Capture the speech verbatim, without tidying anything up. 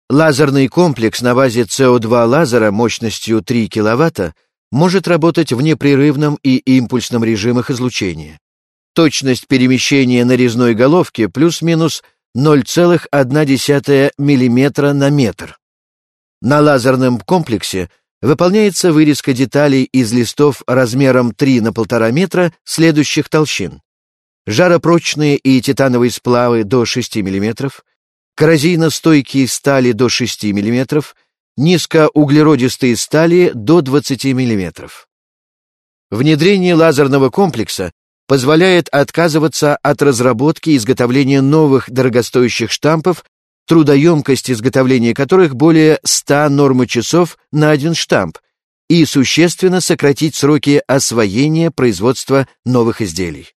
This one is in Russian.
Лазерный комплекс на базе Си О два лазера мощностью три киловатта может работать в непрерывном и импульсном режимах излучения. Точность перемещения нарезной головки плюс-минус ноль целых одна десятая миллиметра на метр. На лазерном комплексе выполняется вырезка деталей из листов размером три на полтора метра следующих толщин: жаропрочные и титановые сплавы до шести миллиметров, коррозийно-стойкие стали до шести миллиметров, низкоуглеродистые стали до двадцати миллиметров. Внедрение лазерного комплекса позволяет отказываться от разработки и изготовления новых дорогостоящих штампов, трудоемкость изготовления которых более ста нормочасов на один штамп, и существенно сократить сроки освоения производства новых изделий.